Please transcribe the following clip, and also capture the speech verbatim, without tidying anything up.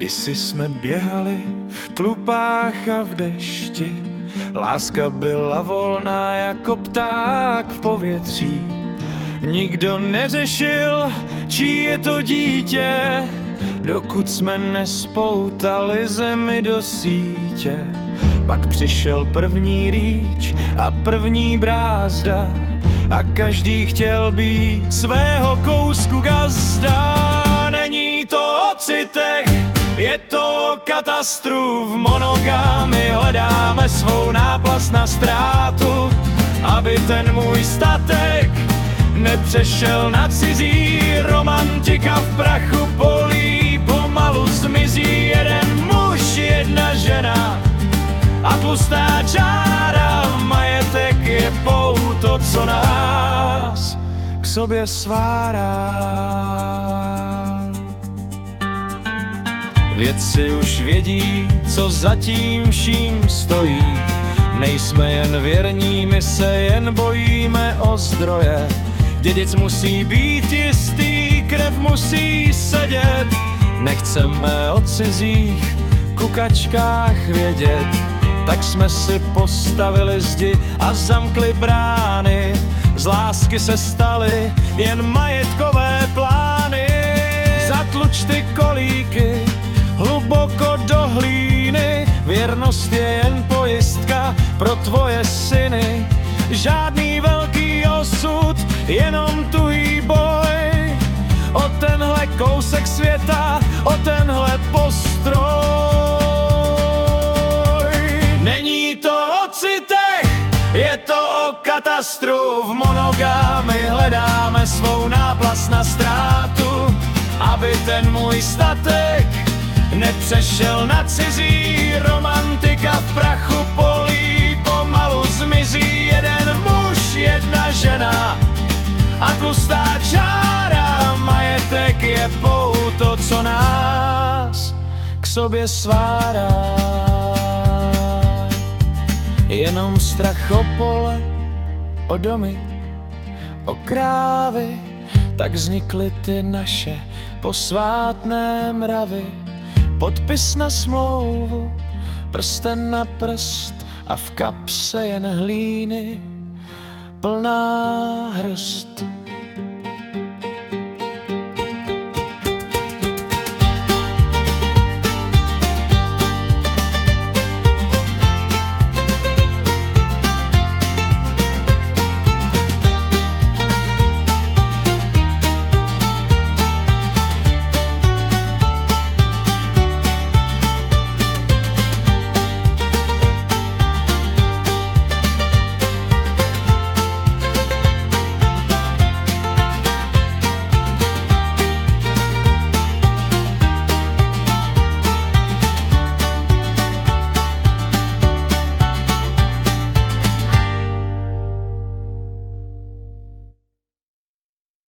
Kdysi jsme běhali v tlupách a v dešti, láska byla volná jako pták v povětří. Nikdo neřešil, čí je to dítě, dokud jsme nespoutali zemi do sítě. Pak přišel první rýč a první brázda a každý chtěl být svého kousku gazda. Není to o citech, je to o katastru, v monogamy hledáme svou náplast na ztrátu, aby ten můj statek nepřešel na cizí. Romantika v prachu polí, pomalu zmizí. Jeden muž, jedna žena a tlustá čára, majetek je pouto, co nás k sobě svárá. Vědci už vědí, co za tím vším stojí. Nejsme jen věrní, my se jen bojíme o zdroje. Dědic musí být jistý, krev musí sedět. Nechceme o cizích kukačkách vědět, tak jsme si postavili zdi a zamkli brány. Z lásky se staly jen majetkové plány. Zatluč ty kolíky hluboko do hlíny, věrnost je jen pojistka pro tvoje syny. Žádný velký osud, jenom tuhý boj o tenhle kousek světa, o tenhle postroj. Není to o citech, je to o katastru, v monogamy hledáme svou náplast na ztrátu, aby ten můj statek nepřešel na cizí. Romantika v prachu polí, pomalu zmizí. Jeden muž, jedna žena a tlustá čára, majetek je pouto, co nás k sobě svárá. Jenom strach o pole, o domy, o krávy, tak vznikly ty naše posvátné mravy. Podpis na smlouvu, prsten na prst a v kapse jen hlíny plná hrst.